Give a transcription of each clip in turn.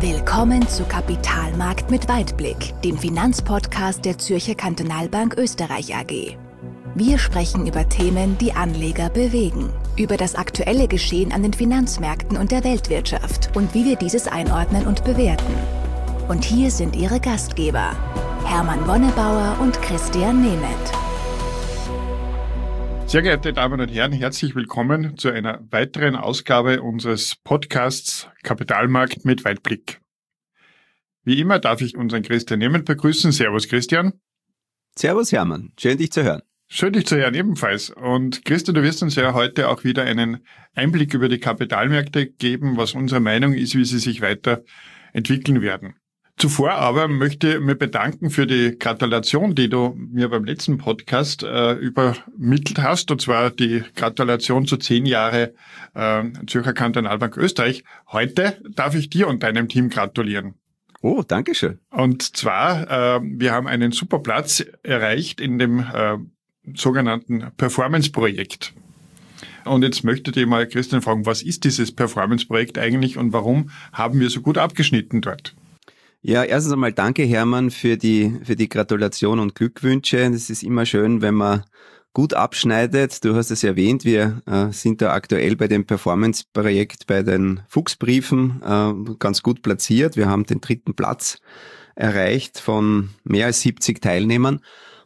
Willkommen zu Kapitalmarkt mit Weitblick, dem Finanzpodcast der Zürcher Kantonalbank Österreich AG. Wir sprechen über Themen, die Anleger bewegen, über das aktuelle Geschehen an den Finanzmärkten und der Weltwirtschaft und wie wir dieses einordnen und bewerten. Und hier sind Ihre Gastgeber, Hermann Wonnebauer und Christian Nemeth. Sehr geehrte Damen und Herren, herzlich willkommen zu einer weiteren Ausgabe unseres Podcasts Kapitalmarkt mit Weitblick. Wie immer darf ich unseren Christian Nemeth begrüßen. Servus Christian. Servus Hermann, schön dich zu hören. Schön dich zu hören ebenfalls. Und Christian, du wirst uns ja heute auch wieder einen Einblick über die Kapitalmärkte geben, was unsere Meinung ist, wie sie sich weiterentwickeln werden. Zuvor aber möchte ich mich bedanken für die Gratulation, die du mir beim letzten Podcast übermittelt hast, und zwar die Gratulation zu 10 Jahre Zürcher Kantonalbank Österreich. Heute darf ich dir und deinem Team gratulieren. Oh, danke schön. Und zwar, wir haben einen super Platz erreicht in dem sogenannten Performance-Projekt. Und jetzt möchte ich mal Christian fragen, was ist dieses Performance-Projekt eigentlich und warum haben wir so gut abgeschnitten dort? Ja, erstens einmal danke Hermann für die Gratulation und Glückwünsche. Es ist immer schön, wenn man gut abschneidet. Du hast es erwähnt, wir sind da aktuell bei dem Performance-Projekt bei den Fuchsbriefen ganz gut platziert. Wir haben den 3. Platz erreicht von mehr als 70 Teilnehmern.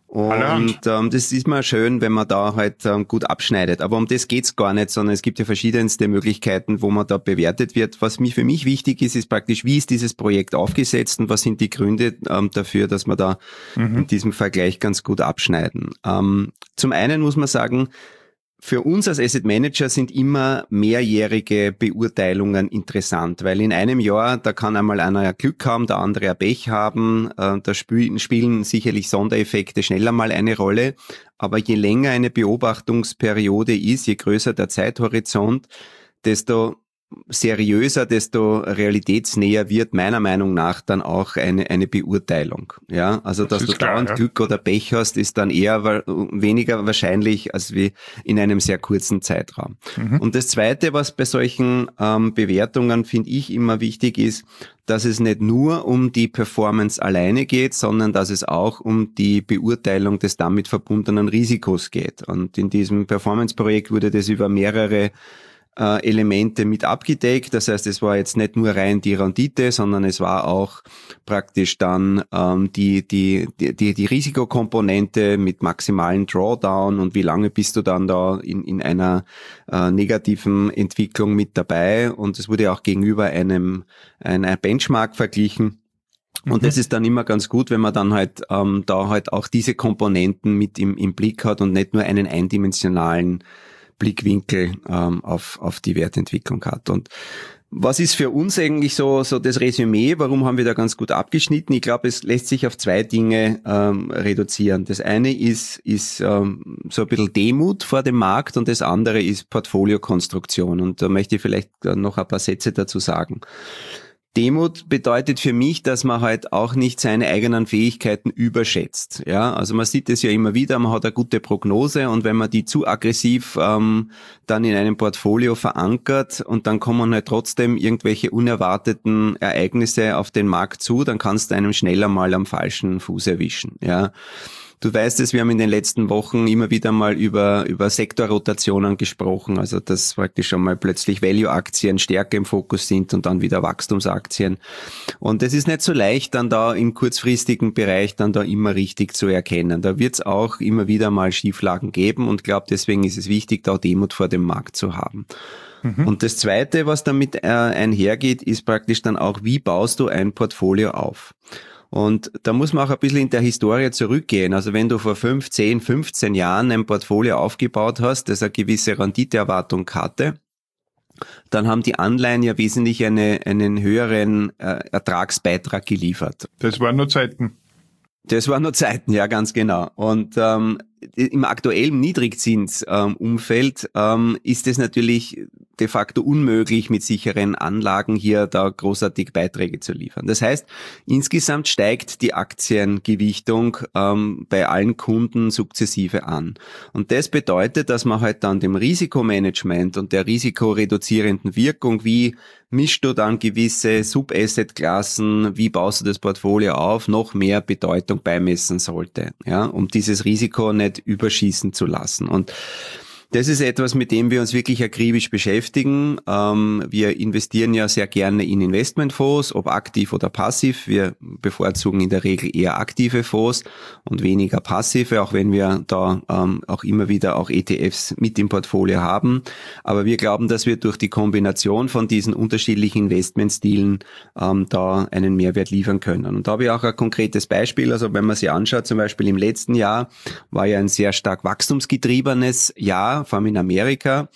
Und das ist mal schön, wenn man da halt gut abschneidet. Aber um das geht's gar nicht, sondern es gibt ja verschiedenste Möglichkeiten, wo man da bewertet wird. Was für mich wichtig ist, ist praktisch, wie ist dieses Projekt aufgesetzt und was sind die Gründe dafür, dass wir da in diesem Vergleich ganz gut abschneiden. Zum einen muss man sagen, für uns als Asset Manager sind immer mehrjährige Beurteilungen interessant, weil in einem Jahr, da kann einmal einer ja Glück haben, der andere ja Pech haben, da spielen sicherlich Sondereffekte schneller mal eine Rolle, aber je länger eine Beobachtungsperiode ist, je größer der Zeithorizont, desto seriöser, desto realitätsnäher wird meiner Meinung nach dann auch eine Beurteilung. Ja, also dass du dauernd Glück oder Pech hast, ist dann eher weniger wahrscheinlich als wie in einem sehr kurzen Zeitraum. Und das Zweite, was bei solchen Bewertungen, finde ich, immer wichtig ist, dass es nicht nur um die Performance alleine geht, sondern dass es auch um die Beurteilung des damit verbundenen Risikos geht. Und in diesem Performance-Projekt wurde das über mehrere Elemente mit abgedeckt. Das heißt, es war jetzt nicht nur rein die Rendite, sondern es war auch praktisch dann die Risikokomponente mit maximalen Drawdown und wie lange bist du dann da in einer negativen Entwicklung mit dabei. Und es wurde auch gegenüber einer Benchmark verglichen. Und das ist dann immer ganz gut, wenn man dann halt da halt auch diese Komponenten mit im Blick hat und nicht nur einen eindimensionalen Blickwinkel auf die Wertentwicklung hat. Und was ist für uns eigentlich so das Resümee? Warum haben wir da ganz gut abgeschnitten? Ich glaube, es lässt sich auf 2 Dinge reduzieren. Das eine ist so ein bisschen Demut vor dem Markt und das andere ist Portfoliokonstruktion. Und da möchte ich vielleicht noch ein paar Sätze dazu sagen. Demut bedeutet für mich, dass man halt auch nicht seine eigenen Fähigkeiten überschätzt. Ja, also man sieht es ja immer wieder, man hat eine gute Prognose und wenn man die zu aggressiv dann in einem Portfolio verankert und dann kommen halt trotzdem irgendwelche unerwarteten Ereignisse auf den Markt zu, dann kannst du einem schneller mal am falschen Fuß erwischen. Ja. Du weißt es, wir haben in den letzten Wochen immer wieder mal über Sektorrotationen gesprochen, also dass praktisch schon mal plötzlich Value-Aktien stärker im Fokus sind und dann wieder Wachstumsaktien. Und es ist nicht so leicht, dann da im kurzfristigen Bereich dann da immer richtig zu erkennen. Da wird es auch immer wieder mal Schieflagen geben und ich glaube, deswegen ist es wichtig, da Demut vor dem Markt zu haben. Und das Zweite, was damit einhergeht, ist praktisch dann auch, wie baust du ein Portfolio auf? Und da muss man auch ein bisschen in der Historie zurückgehen. Also wenn du vor 5, 10, 15 Jahren ein Portfolio aufgebaut hast, das eine gewisse Renditeerwartung hatte, dann haben die Anleihen ja wesentlich einen höheren Ertragsbeitrag geliefert. Das waren nur Zeiten. Das waren nur Zeiten, ja, ganz genau. Und im aktuellen Niedrigzinsumfeld ist es natürlich de facto unmöglich, mit sicheren Anlagen hier da großartig Beiträge zu liefern. Das heißt, insgesamt steigt die Aktiengewichtung bei allen Kunden sukzessive an. Und das bedeutet, dass man halt dann dem Risikomanagement und der risikoreduzierenden Wirkung, wie mischst du dann gewisse Sub-Asset-Klassen, wie baust du das Portfolio auf, noch mehr Bedeutung beimessen sollte, ja, um dieses Risiko nicht überschießen zu lassen. Und das ist etwas, mit dem wir uns wirklich akribisch beschäftigen. Wir investieren ja sehr gerne in Investmentfonds, ob aktiv oder passiv. Wir bevorzugen in der Regel eher aktive Fonds und weniger passive, auch wenn wir da auch immer wieder auch ETFs mit im Portfolio haben. Aber wir glauben, dass wir durch die Kombination von diesen unterschiedlichen Investmentstilen da einen Mehrwert liefern können. Und da habe ich auch ein konkretes Beispiel. Also wenn man sich anschaut, zum Beispiel im letzten Jahr war ja ein sehr stark wachstumsgetriebenes Jahr, vor allem in Amerika.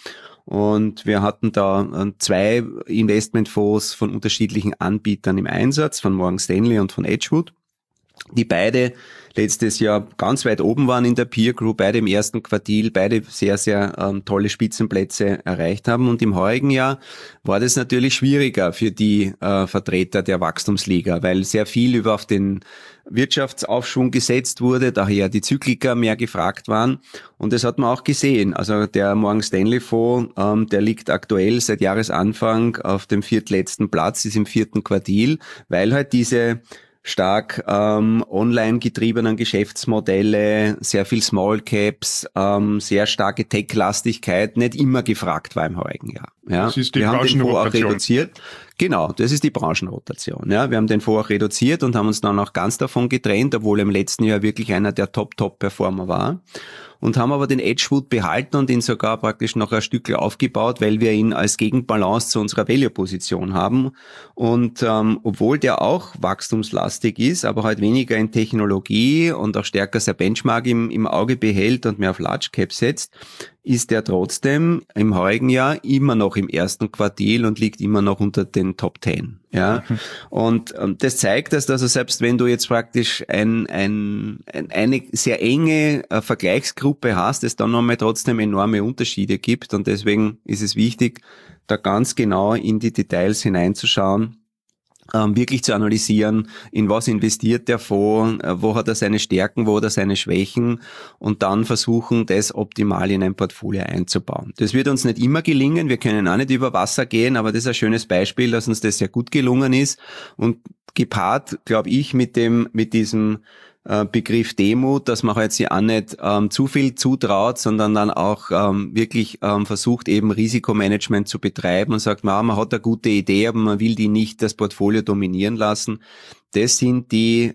Und wir hatten da 2 Investmentfonds von unterschiedlichen Anbietern im Einsatz, von Morgan Stanley und von Edgewood, die beide letztes Jahr ganz weit oben waren in der Peer Group, beide im ersten Quartil, beide sehr, sehr tolle Spitzenplätze erreicht haben. Und im heurigen Jahr war das natürlich schwieriger für die Vertreter der Wachstumsliga, weil sehr viel auf den Wirtschaftsaufschwung gesetzt wurde, daher die Zykliker mehr gefragt waren. Und das hat man auch gesehen. Also der Morgan Stanley Fonds, der liegt aktuell seit Jahresanfang auf dem viertletzten Platz, ist im 4. Quartil, weil halt diese stark online getriebenen Geschäftsmodelle, sehr viel Small Caps, sehr starke Tech-Lastigkeit nicht immer gefragt war im heurigen Jahr. Ja, das ist die Branchenrotation. Reduziert. Genau, das ist die Branchenrotation. Ja, wir haben den Fonds auch reduziert und haben uns dann auch ganz davon getrennt, obwohl er im letzten Jahr wirklich einer der Top-Performer war. Und haben aber den Edgewood behalten und ihn sogar praktisch noch ein Stückchen aufgebaut, weil wir ihn als Gegenbalance zu unserer Value-Position haben. Und obwohl der auch wachstumslastig ist, aber halt weniger in Technologie und auch stärker sein Benchmark im Auge behält und mehr auf Large Cap setzt, ist der trotzdem im heurigen Jahr immer noch im ersten Quartil und liegt immer noch unter den Top 10. Ja, und das zeigt, dass also selbst wenn du jetzt praktisch eine sehr enge Vergleichsgruppe hast, es dann nochmal trotzdem enorme Unterschiede gibt. Und deswegen ist es wichtig, da ganz genau in die Details hineinzuschauen, wirklich zu analysieren, in was investiert der Fonds, wo hat er seine Stärken, wo hat er seine Schwächen und dann versuchen, das optimal in ein Portfolio einzubauen. Das wird uns nicht immer gelingen, wir können auch nicht über Wasser gehen, aber das ist ein schönes Beispiel, dass uns das sehr gut gelungen ist und gepaart, glaube ich, mit diesem Begriff Demut, dass man halt sich auch nicht zu viel zutraut, sondern dann auch wirklich versucht, eben Risikomanagement zu betreiben und sagt, man hat eine gute Idee, aber man will die nicht das Portfolio dominieren lassen. Das sind die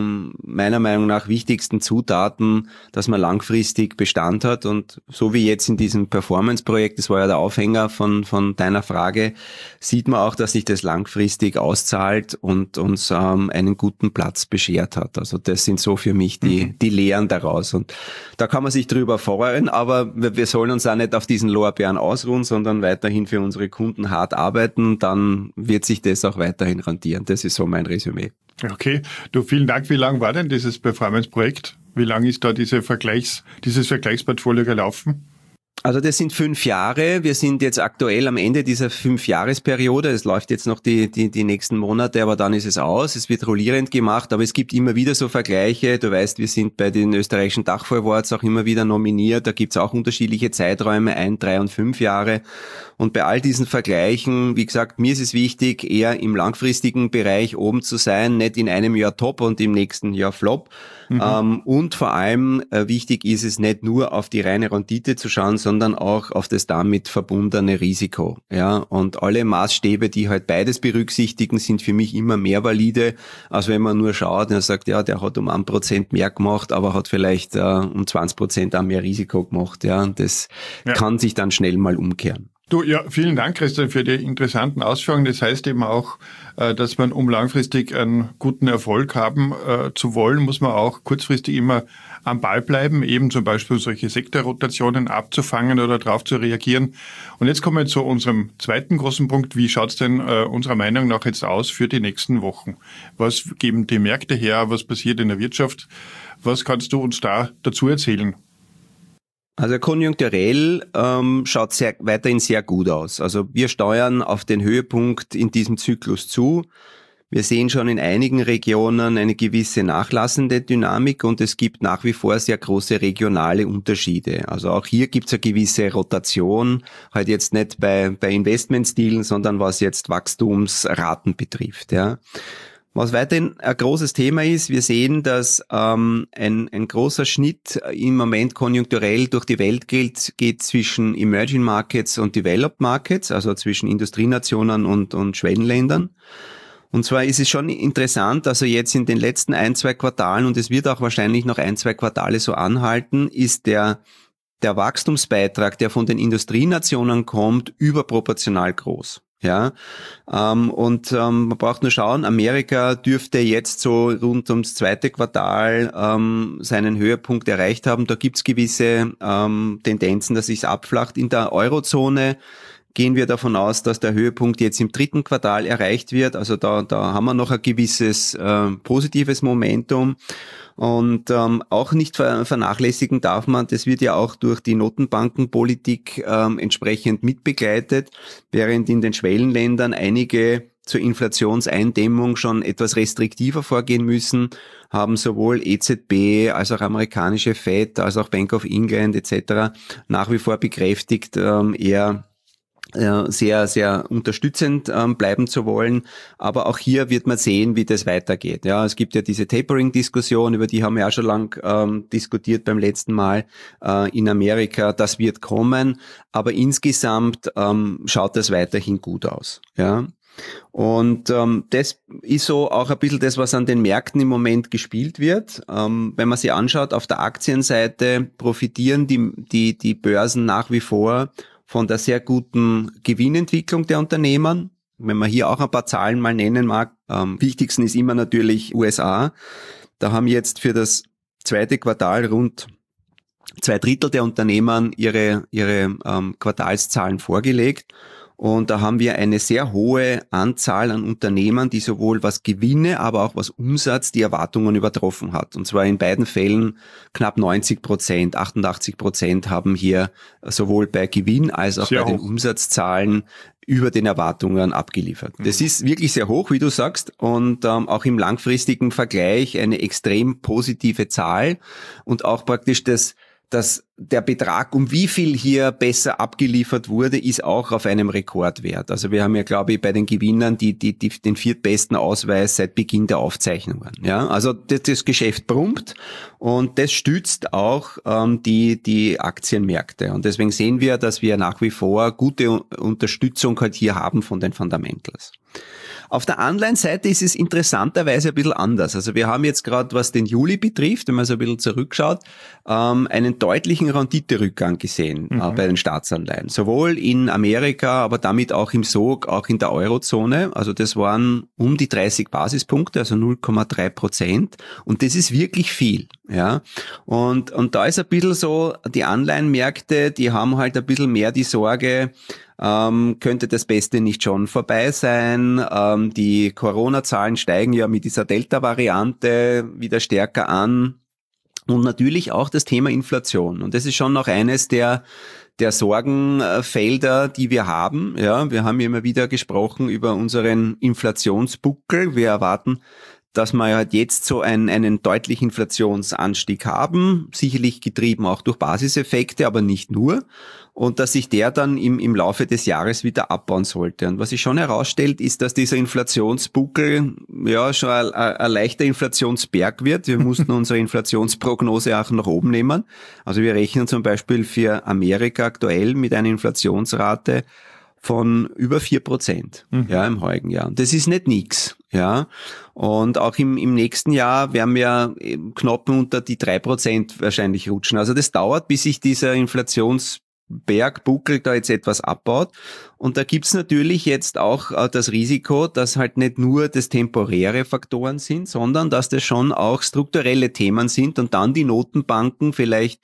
meiner Meinung nach wichtigsten Zutaten, dass man langfristig Bestand hat. Und so wie jetzt in diesem Performance-Projekt, das war ja der Aufhänger von deiner Frage, sieht man auch, dass sich das langfristig auszahlt und uns einen guten Platz beschert hat. Also das sind so für mich die Lehren daraus. Und da kann man sich drüber freuen, aber wir sollen uns auch nicht auf diesen Lorbeeren ausruhen, sondern weiterhin für unsere Kunden hart arbeiten. Dann wird sich das auch weiterhin rentieren. Das ist so mein Resümee. Okay, du, vielen Dank. Wie lang war denn dieses Performance-Projekt? Wie lang ist da dieses Vergleichsportfolio gelaufen? Also das sind 5 Jahre. Wir sind jetzt aktuell am Ende dieser 5-Jahresperiode. Es läuft jetzt noch die nächsten Monate, aber dann ist es aus. Es wird rollierend gemacht, aber es gibt immer wieder so Vergleiche. Du weißt, wir sind bei den österreichischen Dachfonds Awards auch immer wieder nominiert. Da gibt's auch unterschiedliche Zeiträume, 1, 3 und 5 Jahre. Und bei all diesen Vergleichen, wie gesagt, mir ist es wichtig, eher im langfristigen Bereich oben zu sein, nicht in einem Jahr top und im nächsten Jahr flop. Und vor allem wichtig ist es nicht nur auf die reine Rendite zu schauen, sondern auch auf das damit verbundene Risiko. Ja, und alle Maßstäbe, die halt beides berücksichtigen, sind für mich immer mehr valide, als wenn man nur schaut und sagt, ja, der hat um 1% mehr gemacht, aber hat vielleicht um 20% auch mehr Risiko gemacht. Ja, und das kann sich dann schnell mal umkehren. Du, ja, vielen Dank, Christian, für die interessanten Ausführungen. Das heißt eben auch, dass man, um langfristig einen guten Erfolg haben zu wollen, muss man auch kurzfristig immer am Ball bleiben, eben zum Beispiel solche Sektorrotationen abzufangen oder darauf zu reagieren. Und jetzt kommen wir zu unserem zweiten großen Punkt. Wie schaut's denn unserer Meinung nach jetzt aus für die nächsten Wochen? Was geben die Märkte her? Was passiert in der Wirtschaft? Was kannst du uns da dazu erzählen? Also konjunkturell schaut weiterhin sehr gut aus. Also wir steuern auf den Höhepunkt in diesem Zyklus zu. Wir sehen schon in einigen Regionen eine gewisse nachlassende Dynamik und es gibt nach wie vor sehr große regionale Unterschiede. Also auch hier gibt es eine gewisse Rotation, halt jetzt nicht bei Investmentstilen, sondern was jetzt Wachstumsraten betrifft. Was weiterhin ein großes Thema ist, wir sehen, dass ein großer Schnitt im Moment konjunkturell durch die Welt geht zwischen Emerging Markets und Developed Markets, also zwischen Industrienationen und Schwellenländern. Und zwar ist es schon interessant, also jetzt in den letzten 1-2 Quartalen, und es wird auch wahrscheinlich noch 1-2 Quartale so anhalten, ist der Wachstumsbeitrag, der von den Industrienationen kommt, überproportional groß. Man braucht nur schauen, Amerika dürfte jetzt so rund ums 2. Quartal seinen Höhepunkt erreicht haben. Da gibt's gewisse Tendenzen, dass sich's abflacht. In der Eurozone gehen wir davon aus, dass der Höhepunkt jetzt im 3. Quartal erreicht wird. Also da haben wir noch ein gewisses positives Momentum. Und auch nicht vernachlässigen darf man, das wird ja auch durch die Notenbankenpolitik entsprechend mitbegleitet, während in den Schwellenländern einige zur Inflationseindämmung schon etwas restriktiver vorgehen müssen, haben sowohl EZB als auch amerikanische Fed, als auch Bank of England etc. nach wie vor bekräftigt, eher sehr, sehr unterstützend bleiben zu wollen. Aber auch hier wird man sehen, wie das weitergeht. Ja, es gibt ja diese Tapering-Diskussion, über die haben wir auch schon lang diskutiert beim letzten Mal in Amerika. Das wird kommen, aber insgesamt schaut das weiterhin gut aus. Ja. Und das ist so auch ein bisschen das, was an den Märkten im Moment gespielt wird. Wenn man sich anschaut, auf der Aktienseite profitieren die Börsen nach wie vor von der sehr guten Gewinnentwicklung der Unternehmen. Wenn man hier auch ein paar Zahlen mal nennen mag, am wichtigsten ist immer natürlich USA. Da haben jetzt für das 2. Quartal rund 2/3 der Unternehmen ihre Quartalszahlen vorgelegt. Und da haben wir eine sehr hohe Anzahl an Unternehmen, die sowohl was Gewinne, aber auch was Umsatz die Erwartungen übertroffen hat. Und zwar in beiden Fällen knapp 90%, 88% haben hier sowohl bei Gewinn als auch bei den Umsatzzahlen über den Erwartungen abgeliefert. Das ist wirklich sehr hoch, wie du sagst, und auch im langfristigen Vergleich eine extrem positive Zahl und auch praktisch dass der Betrag, um wie viel hier besser abgeliefert wurde, ist auch auf einem Rekordwert. Also wir haben ja, glaube ich, bei den Gewinnern den viertbesten Ausweis seit Beginn der Aufzeichnungen. Ja, also das Geschäft brummt und das stützt auch die Aktienmärkte. Und deswegen sehen wir, dass wir nach wie vor gute Unterstützung halt hier haben von den Fundamentals. Auf der Anleihenseite ist es interessanterweise ein bisschen anders. Also wir haben jetzt gerade, was den Juli betrifft, wenn man so ein bisschen zurückschaut, einen deutlichen Renditerückgang gesehen bei den Staatsanleihen. Sowohl in Amerika, aber damit auch im SOG, auch in der Eurozone. Also das waren um die 30 Basispunkte, also 0,3%. Und das ist wirklich viel. Ja. Und da ist ein bisschen so, die Anleihenmärkte, die haben halt ein bisschen mehr die Sorge, könnte das Beste nicht schon vorbei sein? Die Corona-Zahlen steigen ja mit dieser Delta-Variante wieder stärker an. Und natürlich auch das Thema Inflation. Und das ist schon noch eines der Sorgenfelder, die wir haben. Ja, wir haben ja immer wieder gesprochen über unseren Inflationsbuckel. Wir erwarten, dass wir halt jetzt so einen deutlichen Inflationsanstieg haben, sicherlich getrieben auch durch Basiseffekte, aber nicht nur, und dass sich der dann im Laufe des Jahres wieder abbauen sollte. Und was sich schon herausstellt, ist, dass dieser Inflationsbuckel ja schon ein leichter Inflationsberg wird. Wir mussten unsere Inflationsprognose auch nach oben nehmen. Also wir rechnen zum Beispiel für Amerika aktuell mit einer Inflationsrate von über 4%, ja, im heurigen Jahr. Und das ist nicht nix, ja. Und auch im nächsten Jahr werden wir knapp unter die 3% wahrscheinlich rutschen. Also das dauert, bis sich dieser Inflationsbergbuckel da jetzt etwas abbaut. Und da gibt's natürlich jetzt auch das Risiko, dass halt nicht nur das temporäre Faktoren sind, sondern dass das schon auch strukturelle Themen sind und dann die Notenbanken vielleicht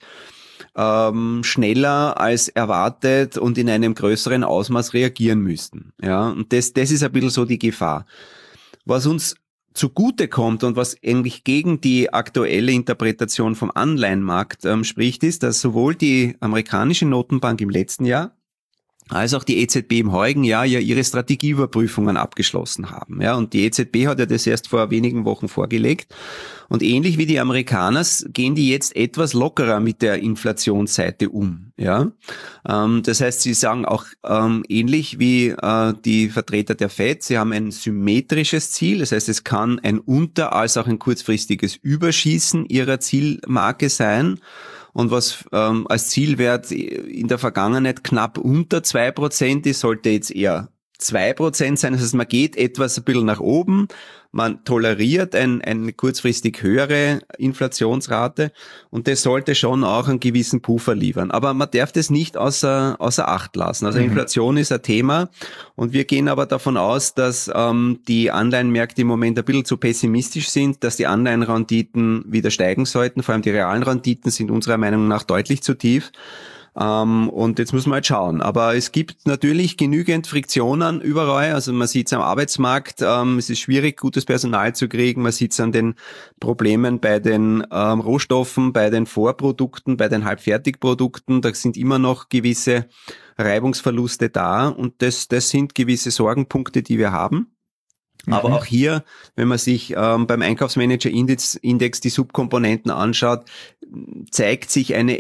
schneller als erwartet und in einem größeren Ausmaß reagieren müssten. Ja, und das ist ein bisschen so die Gefahr. Was uns zugute kommt und was eigentlich gegen die aktuelle Interpretation vom Anleihenmarkt spricht, ist, dass sowohl die amerikanische Notenbank im letzten Jahr als auch die EZB im heurigen Jahr ja ihre Strategieüberprüfungen abgeschlossen haben. Ja, und die EZB hat ja das erst vor wenigen Wochen vorgelegt. Und ähnlich wie die Amerikaner gehen die jetzt etwas lockerer mit der Inflationsseite um. Ja, das heißt, sie sagen auch ähnlich wie die Vertreter der FED, sie haben ein symmetrisches Ziel. Das heißt, es kann ein unter- als auch ein kurzfristiges Überschießen ihrer Zielmarke sein. Und was als Zielwert in der Vergangenheit knapp unter 2% ist, sollte jetzt eher 2% sein. Das heißt, man geht etwas ein bisschen nach oben, man toleriert eine kurzfristig höhere Inflationsrate und das sollte schon auch einen gewissen Puffer liefern. Aber man darf das nicht außer Acht lassen. Also Inflation ist ein Thema und wir gehen aber davon aus, dass die Anleihenmärkte im Moment ein bisschen zu pessimistisch sind, dass die Anleihenrenditen wieder steigen sollten. Vor allem die realen Renditen sind unserer Meinung nach deutlich zu tief. Und jetzt muss man halt schauen. Aber es gibt natürlich genügend Friktionen überall. Also man sieht es am Arbeitsmarkt, es ist schwierig, gutes Personal zu kriegen. Man sieht es an den Problemen bei den Rohstoffen, bei den Vorprodukten, bei den Halbfertigprodukten. Da sind immer noch gewisse Reibungsverluste da. Und das sind gewisse Sorgenpunkte, die wir haben. Aber auch hier, wenn man sich beim Einkaufsmanager-Index die Subkomponenten anschaut, zeigt sich eine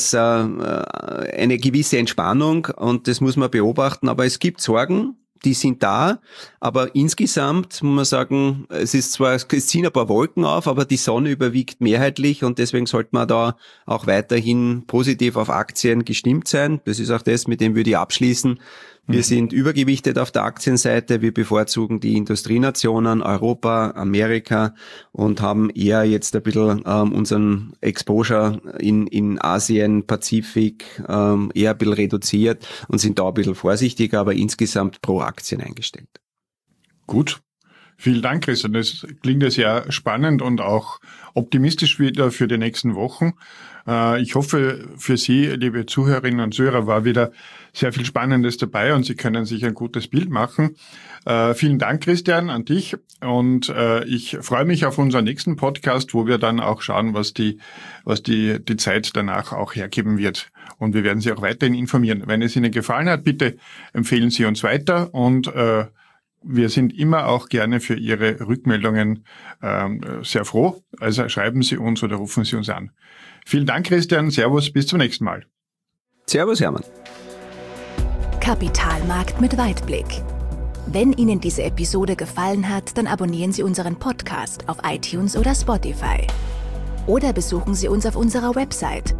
gewisse Entspannung und das muss man beobachten. Aber es gibt Sorgen, die sind da, aber insgesamt muss man sagen, es ziehen ein paar Wolken auf, aber die Sonne überwiegt mehrheitlich und deswegen sollte man da auch weiterhin positiv auf Aktien gestimmt sein. Das ist auch das, mit dem würde ich abschließen. Wir sind übergewichtet auf der Aktienseite. Wir bevorzugen die Industrienationen, Europa, Amerika und haben eher jetzt ein bisschen unseren Exposure in Asien, Pazifik eher ein bisschen reduziert und sind da ein bisschen vorsichtiger, aber insgesamt pro Aktien eingestellt. Gut. Vielen Dank, Christian. Das klingt ja sehr spannend und auch optimistisch wieder für die nächsten Wochen. Ich hoffe, für Sie, liebe Zuhörerinnen und Zuhörer, war wieder sehr viel Spannendes dabei und Sie können sich ein gutes Bild machen. Vielen Dank, Christian, an dich. Und ich freue mich auf unseren nächsten Podcast, wo wir dann auch schauen, was die Zeit danach auch hergeben wird. Und wir werden Sie auch weiterhin informieren. Wenn es Ihnen gefallen hat, bitte empfehlen Sie uns weiter und wir sind immer auch gerne für Ihre Rückmeldungen sehr froh. Also schreiben Sie uns oder rufen Sie uns an. Vielen Dank, Christian. Servus, bis zum nächsten Mal. Servus, Hermann. Kapitalmarkt mit Weitblick. Wenn Ihnen diese Episode gefallen hat, dann abonnieren Sie unseren Podcast auf iTunes oder Spotify. Oder besuchen Sie uns auf unserer Website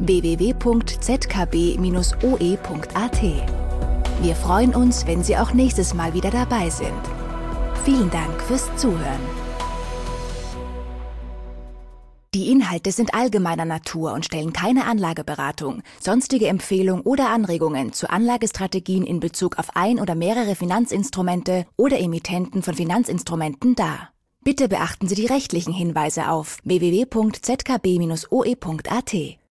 www.zkb-oe.at. Wir freuen uns, wenn Sie auch nächstes Mal wieder dabei sind. Vielen Dank fürs Zuhören. Die Inhalte sind allgemeiner Natur und stellen keine Anlageberatung, sonstige Empfehlung oder Anregungen zu Anlagestrategien in Bezug auf ein oder mehrere Finanzinstrumente oder Emittenten von Finanzinstrumenten dar. Bitte beachten Sie die rechtlichen Hinweise auf www.zkb-oe.at.